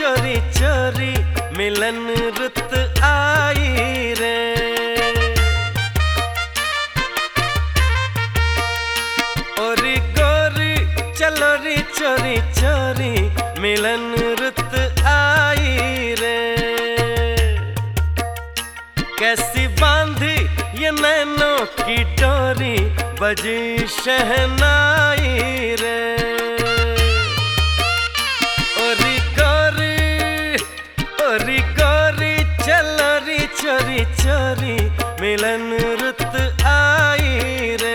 चोरी चोरी मिलन रुत आई रे। ओरी गोरी चलो री चोरी चोरी मिलन रुत आई रे। कैसी बांधी ये नैनों की डोरी बजी शहनाई रे। ओरी गोरी चलो री चोरी चोरी मिलन रुत आई रे।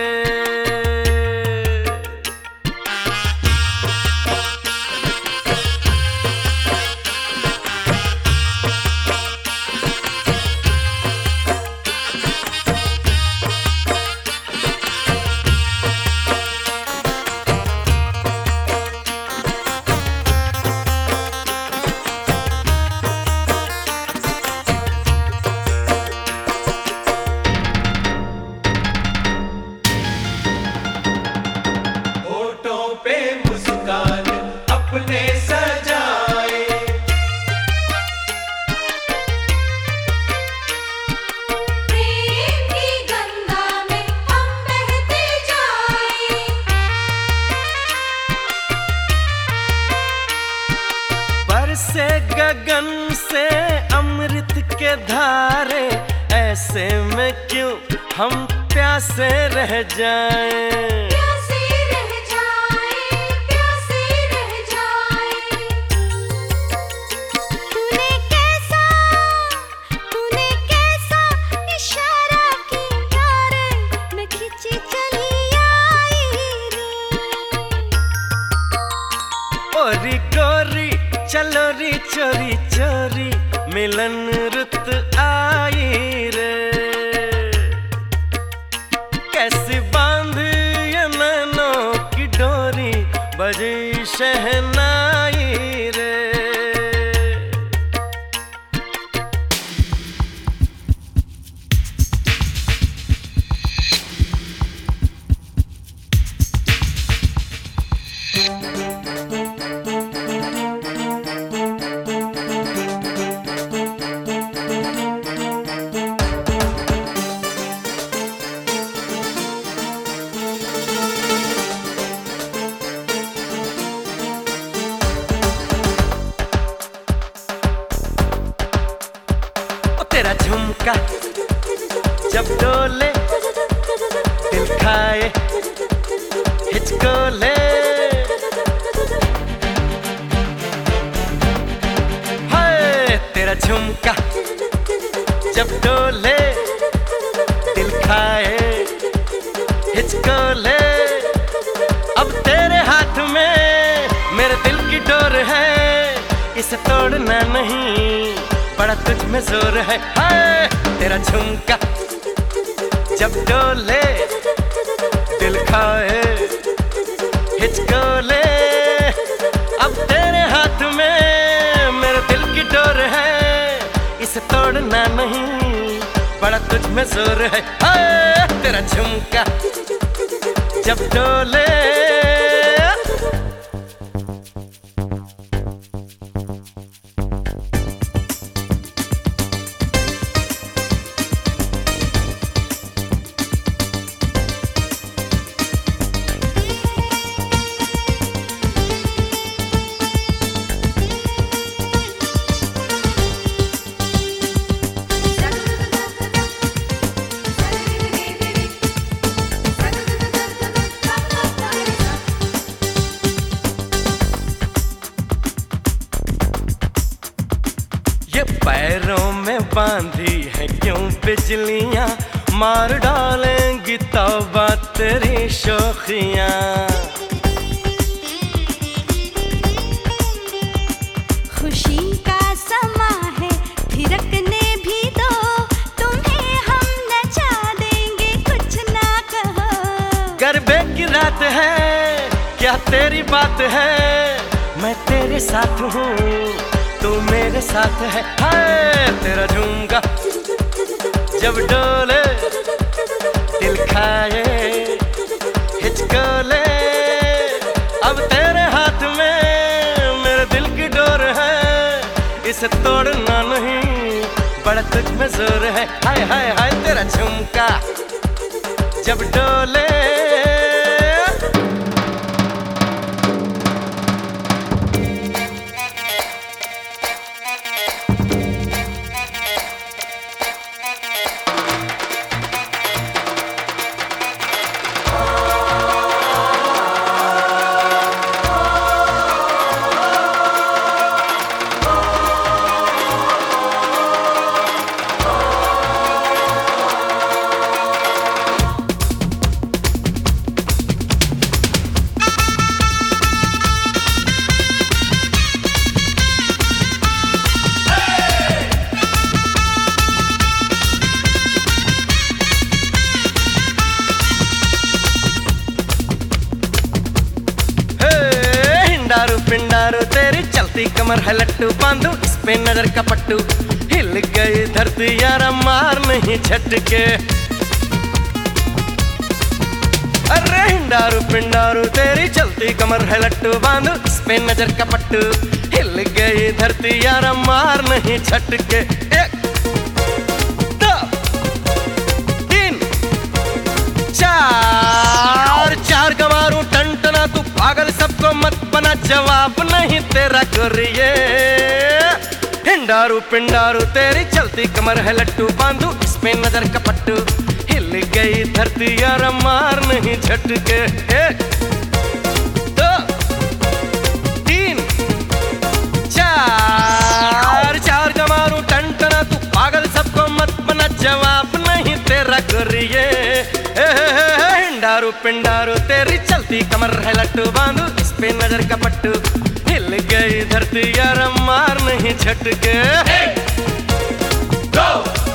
अपने सजाए प्रेम की गंगा में हम बहते जाए। बरसे गगन से अमृत के धारे, ऐसे में क्यों हम प्यासे रह जाएं। ओरी गोरी चलो री चोरी चोरी मिलन रुत आई रे। कैसी बांध ये नैनों की डोरी बजी शहनाई रे। तेरा झुमका जब डोले दिल खाए हिचकोले। हाय तेरा झुमका जब डोले दिल खाए हिचकोले। अब तेरे हाथ में मेरे दिल की डोर है, इसे तोड़ना नहीं बड़ा तुझ में जोर है। हाय तेरा झुमका जब डोले दिल खाए हिचकोले। अब तेरे हाथ में मेरे दिल की डोर है, इसे तोड़ना नहीं बड़ा तुझ में जोर है। हाय तेरा झुमका जब डोले। ये पैरों में बांधी है क्यों बिजलियां, मार डालेंगी तौबा तेरी शोखियां। खुशी का समा है थिरकने भी दो, तुम्हें हम नचा देंगे कुछ ना कहो। गरबे की रात है क्या तेरी बात है, मैं तेरे साथ हूँ तू मेरे साथ है। हाय तेरा झुमका जब डोले दिल खाए हिचकोले। अब तेरे हाथ में मेरे दिल की डोर है, तोड़ना नहीं, बड़ा तुझ में जोर है। हाय हाय हाय तेरा झुमका जब डोले, पिंडारू तेरी चलती कमर है लट्टू, बांधू इस पे नजर का पट्टू, हिल गई धरती यारा मार नहीं झटके। अरे हिंडारू पिंडारू तेरी चलती कमर है लट्टू, बांधू इस पे नजर का पट्टू, हिल गई धरती यारा मार नहीं झटके। 1 2 3 4 चार गवारू टंटना, तू पागल सबको मत बना, जवाब नहीं तेरा गोरिये। हिंडारू पिंडारू तेरी चलती कमर है लट्टू, बांधू इस पे नजर का पट्टू, हिल गई धरती यार मार नहीं झटके। 1 2 3 4 चार गवारू टंटना, तू पागल सबको मत बना, जवाब नहीं तेरा गोरिये। हिंडारू पिंडारू तेरी चलती कमर है लट्टू, बांधू इस पे नजर का पट्टू, हिल गई धरती यार मार नहीं झटके। 1 2